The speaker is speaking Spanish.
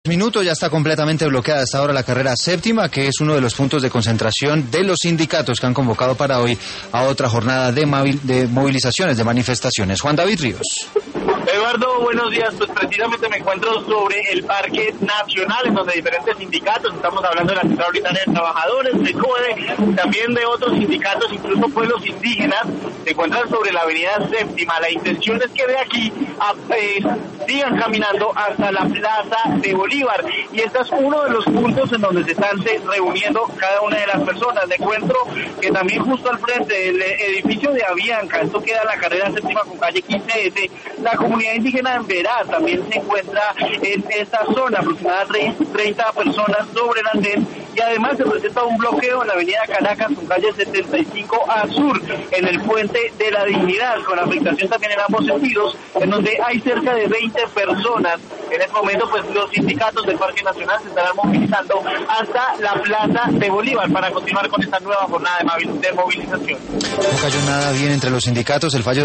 Minutos ya está completamente bloqueada hasta ahora la carrera séptima, que es uno de los puntos de concentración de los sindicatos que han convocado para hoy a otra jornada de movilizaciones, de manifestaciones. Juan David Ríos. Eduardo, buenos días. Pues precisamente me encuentro sobre el Parque Nacional, en donde diferentes sindicatos, estamos hablando de la Central Unitaria de Trabajadores, de CODE, también de otros sindicatos, incluso pueblos indígenas, se encuentran sobre la avenida Séptima. La intención es que de aquí sigan caminando hasta la Plaza de Bolívar, y este es uno de los puntos en donde se están reuniendo cada una de las personas. Le encuentro que también justo al frente del edificio de Avianca, esto queda en la carrera séptima con calle 15S, la comunidad indígena en Verá también se encuentra en esta zona, aproximadamente 30 personas sobre el andén, y además se presenta un bloqueo en la avenida Caracas con calle 75 a sur, en el puente de la Dignidad, con afectación también en ambos sentidos, en donde hay cerca de 20 personas. En este momento, pues los sindicatos del Parque Nacional se estarán movilizando hasta la Plaza de Bolívar para continuar con esta nueva jornada de movilización. No cayó nada bien entre los sindicatos, el fallo